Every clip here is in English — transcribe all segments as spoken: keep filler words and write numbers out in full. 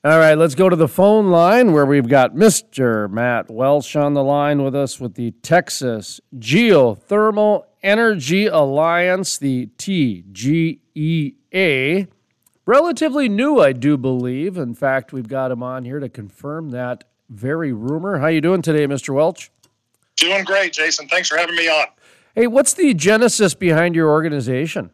All right, let's go to the phone line where we've got Mister Matt Welch on the line with us with the Texas Geothermal Energy Alliance, the T G E A. Relatively new, I do believe. In fact, we've got him on here to confirm that very rumor. How you doing today, Mister Welch? Doing great, Jason. Thanks for having me on. Hey, what's the genesis behind your organization?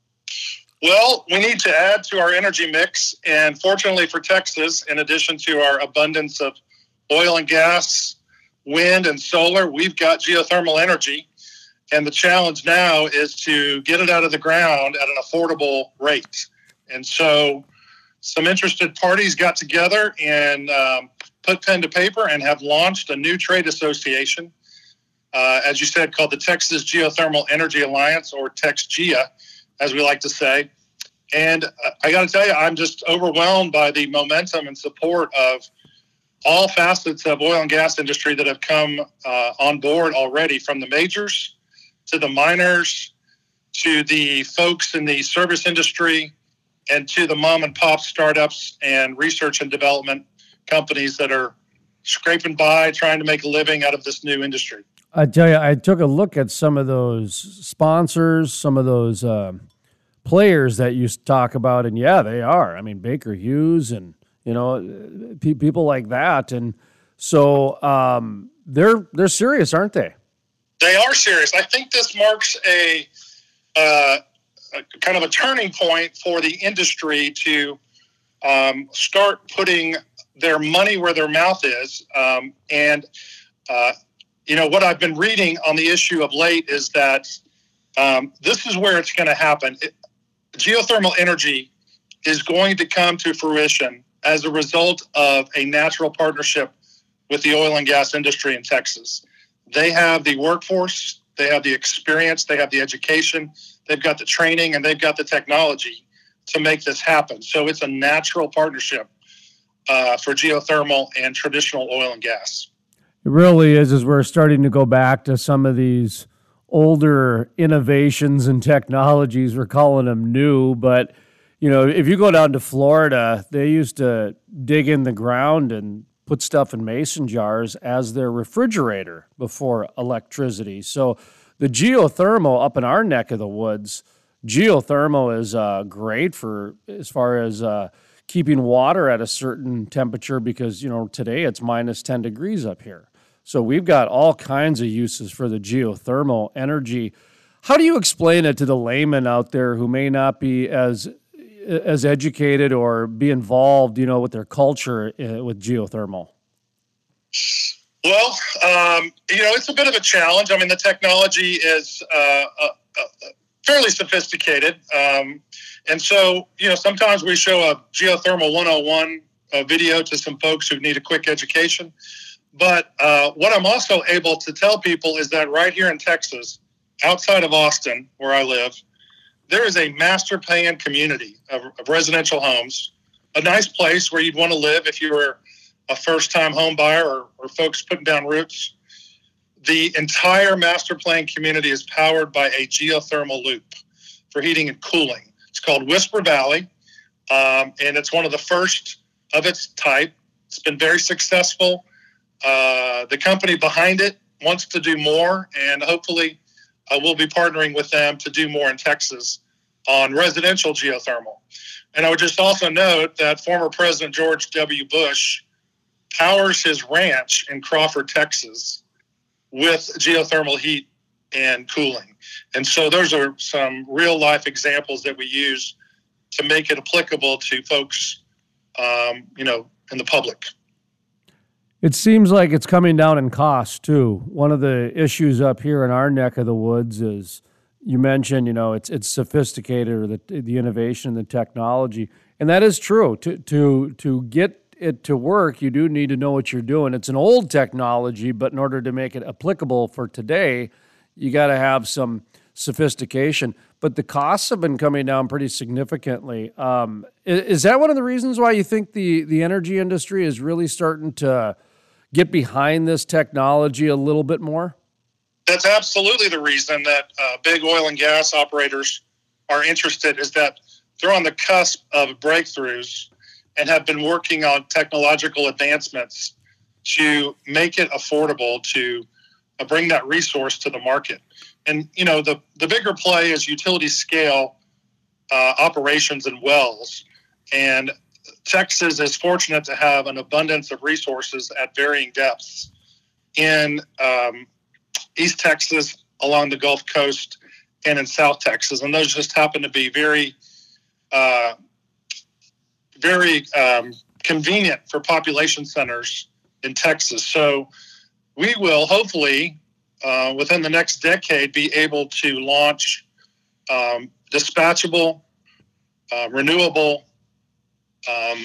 Well, we need to add to our energy mix, and fortunately for Texas, in addition to our abundance of oil and gas, wind, and solar, we've got geothermal energy, and the challenge now is to get it out of the ground at an affordable rate. And so some interested parties got together and um, put pen to paper and have launched a new trade association, uh, as you said, called the Texas Geothermal Energy Alliance, or TexGEA, as we like to say. And I got to tell you, I'm just overwhelmed by the momentum and support of all facets of oil and gas industry that have come uh, on board already, from the majors to the miners to the folks in the service industry and to the mom and pop startups and research and development companies that are scraping by, trying to make a living out of this new industry. I tell you, I took a look at some of those sponsors, some of those uh, players that you talk about, and yeah, they are. I mean, Baker Hughes and, you know, pe- people like that. And so um, they're they're serious, aren't they? They are serious. I think this marks a, uh, a kind of a turning point for the industry to um, start putting their money where their mouth is. Um, and, uh, you know, what I've been reading on the issue of late is that um, this is where it's going to happen. It, geothermal energy is going to come to fruition as a result of a natural partnership with the oil and gas industry in Texas. They have the workforce, they have the experience, they have the education, they've got the training, and they've got the technology to make this happen. So it's a natural partnership uh, for geothermal and traditional oil and gas. It really is, as we're starting to go back to some of these older innovations and technologies. We're calling them new, but, you know, if you go down to Florida, they used to dig in the ground and put stuff in mason jars as their refrigerator before electricity. So the geothermal up in our neck of the woods, geothermal is uh, great for as far as uh, keeping water at a certain temperature because, you know, today it's minus ten degrees up here. So we've got all kinds of uses for the geothermal energy. How do you explain it to the layman out there who may not be as as educated or be involved, you know, with their culture uh, with geothermal? Well, um, you know, it's a bit of a challenge. I mean, the technology is uh, uh, uh, fairly sophisticated. Um, and so, you know, sometimes we show a geothermal one oh one uh, video to some folks who need a quick education. But uh, what I'm also able to tell people is that right here in Texas, outside of Austin, where I live, there is a master plan community of, of residential homes, a nice place where you'd want to live if you were a first-time home buyer or, or folks putting down roots. The entire master plan community is powered by a geothermal loop for heating and cooling. It's called Whisper Valley, um, and it's one of the first of its type. It's been very successful. Uh, the company behind it wants to do more, and hopefully uh, we'll be partnering with them to do more in Texas on residential geothermal. And I would just also note that former President George W. Bush powers his ranch in Crawford, Texas, with geothermal heat and cooling. And so those are some real-life examples that we use to make it applicable to folks, um, you know, in the public. It seems like it's coming down in cost, too. One of the issues up here in our neck of the woods is, you mentioned, you know, it's it's sophisticated, or the the innovation, the technology. And that is true. To to to get it to work, you do need to know what you're doing. It's an old technology, but in order to make it applicable for today, you got to have some sophistication. But the costs have been coming down pretty significantly. Um, is, is that one of the reasons why you think the, the energy industry is really starting to get behind this technology a little bit more? That's absolutely the reason that uh, big oil and gas operators are interested, is that they're on the cusp of breakthroughs and have been working on technological advancements to make it affordable to uh, bring that resource to the market. And, you know, the, the bigger play is utility scale uh, operations and wells. And Texas is fortunate to have an abundance of resources at varying depths in um, East Texas, along the Gulf Coast, and in South Texas. And those just happen to be very, uh, very um, convenient for population centers in Texas. So we will hopefully, uh, within the next decade, be able to launch um, dispatchable, uh, renewable, um,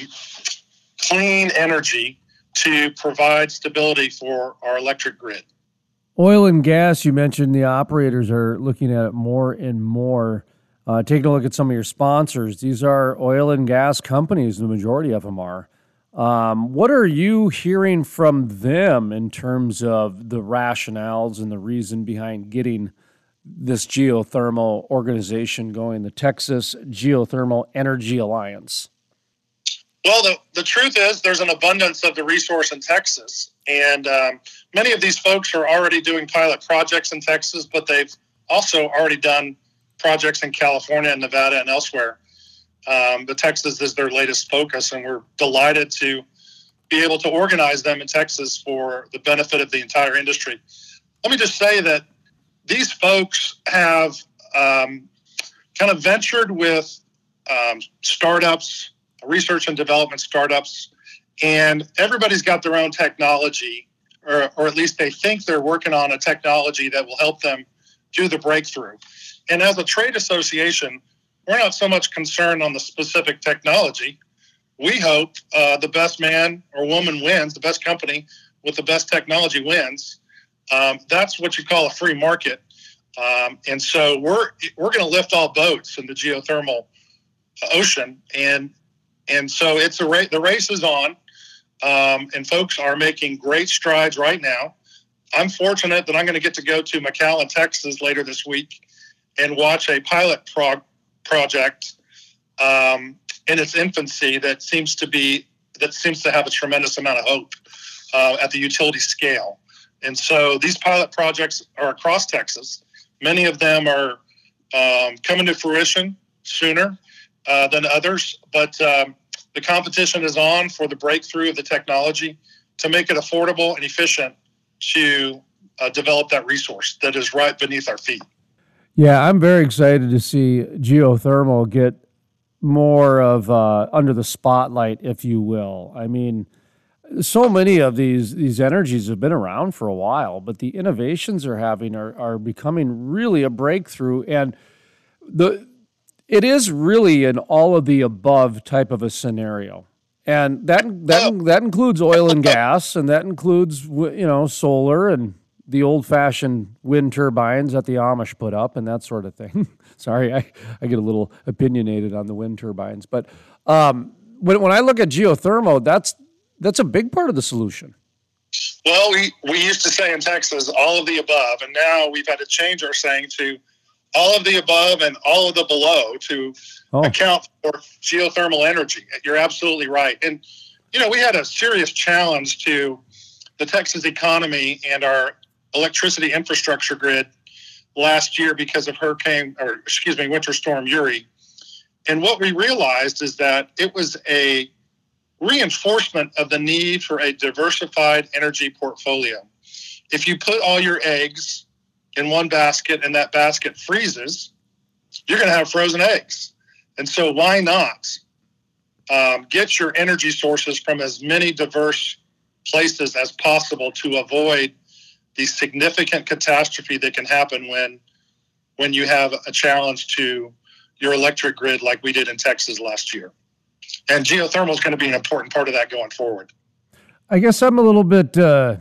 clean energy to provide stability for our electric grid. Oil and gas, you mentioned the operators are looking at it more and more. Uh, taking a look at some of your sponsors, these are oil and gas companies, the majority of them are. Um, what are you hearing from them in terms of the rationales and the reason behind getting this geothermal organization going, the Texas Geothermal Energy Alliance? Well, the, the truth is there's an abundance of the resource in Texas. And um, many of these folks are already doing pilot projects in Texas, but they've also already done projects in California and Nevada and elsewhere. Um, but Texas is their latest focus, and we're delighted to be able to organize them in Texas for the benefit of the entire industry. Let me just say that these folks have um, kind of ventured with um, startups, research and development startups, and everybody's got their own technology, or, or at least they think they're working on a technology that will help them do the breakthrough. And as a trade association, we're not so much concerned on the specific technology. We hope uh, the best man or woman wins, the best company with the best technology wins. Um, that's what you call a free market. Um, and so we're we're going to lift all boats in the geothermal ocean. And and so it's a ra- the race is on, um, and folks are making great strides right now. I'm fortunate that I'm going to get to go to McAllen, Texas later this week and watch a pilot prog- project um, in its infancy that seems to be that seems to have a tremendous amount of hope uh, at the utility scale. And so these pilot projects are across Texas. Many of them are um, coming to fruition sooner uh, than others, but um, the competition is on for the breakthrough of the technology to make it affordable and efficient to uh, develop that resource that is right beneath our feet. Yeah, I'm very excited to see geothermal get more of uh, under the spotlight, if you will. I mean, so many of these these energies have been around for a while, but the innovations they're having are are becoming really a breakthrough. And the it is really an all of the above type of a scenario, and that that that includes oil and gas, and that includes you know solar and the old-fashioned wind turbines that the Amish put up and that sort of thing. Sorry, I, I get a little opinionated on the wind turbines. But um, when when I look at geothermal, that's that's a big part of the solution. Well, we, we used to say in Texas, all of the above, and now we've had to change our saying to all of the above and all of the below to oh. account for geothermal energy. You're absolutely right. And, you know, we had a serious challenge to the Texas economy and our electricity infrastructure grid last year because of hurricane, or excuse me, Winter Storm Uri. And what we realized is that it was a reinforcement of the need for a diversified energy portfolio. If you put all your eggs in one basket and that basket freezes, you're going to have frozen eggs. And so why not um, get your energy sources from as many diverse places as possible to avoid the significant catastrophe that can happen when when you have a challenge to your electric grid like we did in Texas last year. And geothermal is going to be an important part of that going forward. I guess I'm a little bit uh,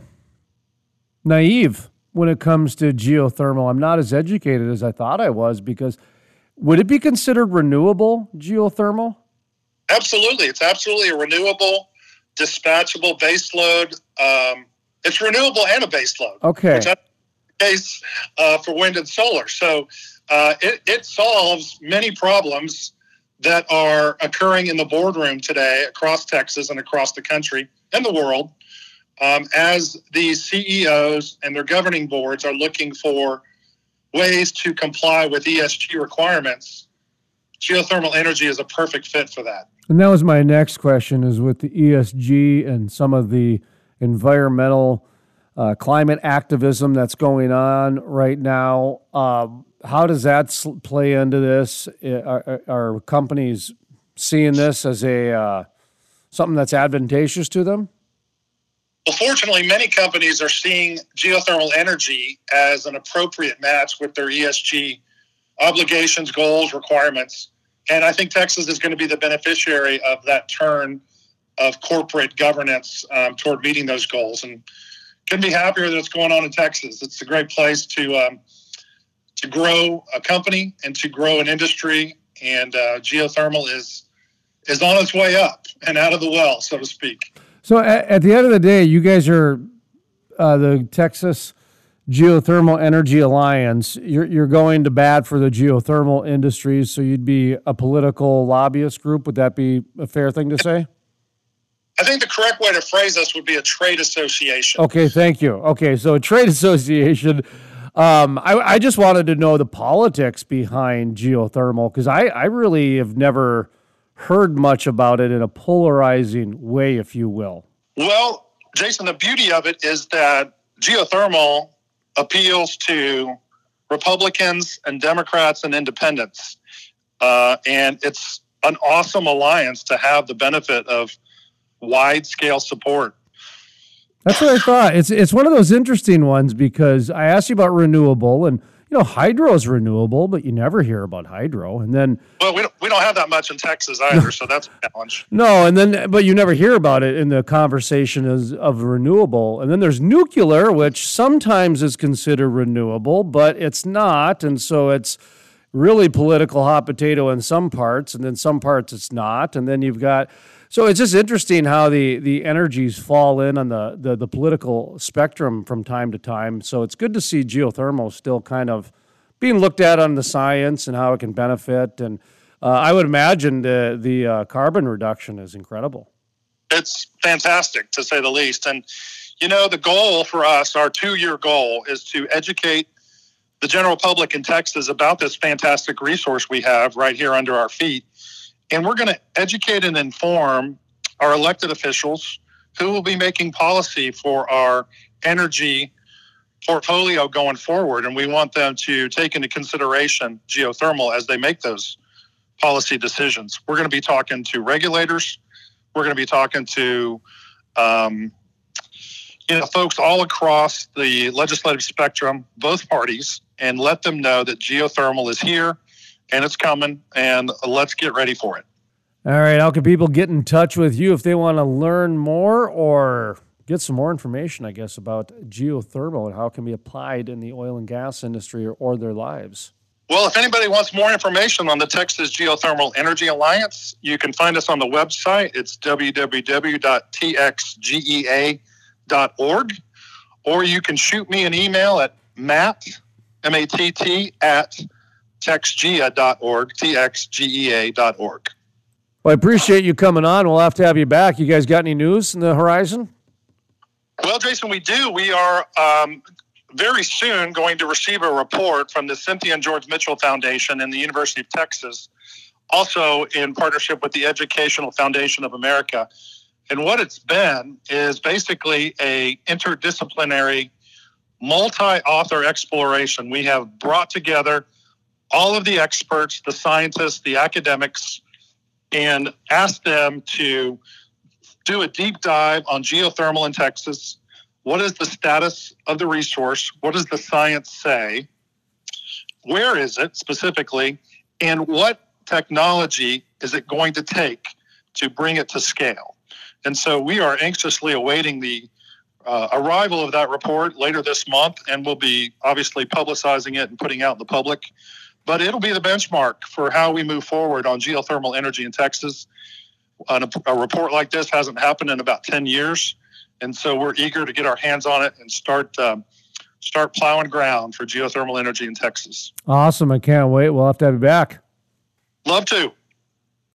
naive when it comes to geothermal. I'm not as educated as I thought I was, because would it be considered renewable, geothermal? Absolutely. It's absolutely a renewable, dispatchable baseload. Um, it's renewable and a baseload. Okay. Which is the case uh, for wind and solar. So uh, it, it solves many problems that are occurring in the boardroom today across Texas and across the country and the world um, as these C E Os and their governing boards are looking for ways to comply with E S G requirements. Geothermal energy is a perfect fit for that. And that was my next question, is with the E S G and some of the environmental uh, climate activism that's going on right now. Um, how does that sl- play into this? Are, are companies seeing this as a uh, something that's advantageous to them? Well, fortunately, many companies are seeing geothermal energy as an appropriate match with their E S G obligations, goals, requirements. And I think Texas is going to be the beneficiary of that turn of corporate governance um, toward meeting those goals. And couldn't be happier that it's going on in Texas. It's a great place to um, to grow a company and to grow an industry. And uh, geothermal is is on its way up and out of the well, so to speak. So at, at the end of the day, you guys are uh, the Texas Geothermal Energy Alliance. You're, you're going to bat for the geothermal industries, so you'd be a political lobbyist group. Would that be a fair thing to say? I think the correct way to phrase this would be a trade association. Okay, thank you. Okay, so a trade association. Um, I, I just wanted to know the politics behind geothermal, because I, I really have never heard much about it in a polarizing way, if you will. Well, Jason, the beauty of it is that geothermal appeals to Republicans and Democrats and independents. Uh, and it's an awesome alliance to have the benefit of wide-scale support. That's what I thought. It's it's one of those interesting ones, because I asked you about renewable, and you know, hydro is renewable, but you never hear about hydro. And then, well, we don't we don't have that much in Texas either, so that's a challenge. No, and then, but you never hear about it in the conversation as, of renewable. And then there's nuclear, which sometimes is considered renewable, but it's not, and so it's really political hot potato in some parts, and then some parts it's not. And then you've got, so it's just interesting how the the energies fall in on the, the the political spectrum from time to time. So it's good to see geothermal still kind of being looked at on the science and how it can benefit. And uh, I would imagine the the uh, carbon reduction is incredible. It's fantastic, to say the least. And you know, the goal for us, our two-year goal, is to educate the general public in Texas about this fantastic resource we have right here under our feet. And we're going to educate and inform our elected officials who will be making policy for our energy portfolio going forward. And we want them to take into consideration geothermal as they make those policy decisions. We're going to be talking to regulators. We're going to be talking to um, you know, folks all across the legislative spectrum, both parties, and let them know that geothermal is here and it's coming, and let's get ready for it. All right. How can people get in touch with you if they want to learn more or get some more information, I guess, about geothermal and how it can be applied in the oil and gas industry or, or their lives? Well, if anybody wants more information on the Texas Geothermal Energy Alliance, you can find us on the website. It's w w w dot t x g e a dot org, or you can shoot me an email at matt, M A T T, at texgea dot org, T X G E A dot org. Well, I appreciate you coming on. We'll have to have you back. You guys got any news in the horizon? Well, Jason, we do. We are um, very soon going to receive a report from the Cynthia and George Mitchell Foundation and the University of Texas, also in partnership with the Educational Foundation of America. And what it's been is basically a interdisciplinary, multi-author exploration. We have brought together all of the experts, the scientists, the academics, and asked them to do a deep dive on geothermal in Texas. What is the status of the resource? What does the science say? Where is it specifically? And what technology is it going to take to bring it to scale? And so we are anxiously awaiting the uh, arrival of that report later this month, and we'll be obviously publicizing it and putting out in the public. But it'll be the benchmark for how we move forward on geothermal energy in Texas. A, a report like this hasn't happened in about ten years. And so we're eager to get our hands on it and start um, start plowing ground for geothermal energy in Texas. Awesome. I can't wait. We'll have to have you back. Love to.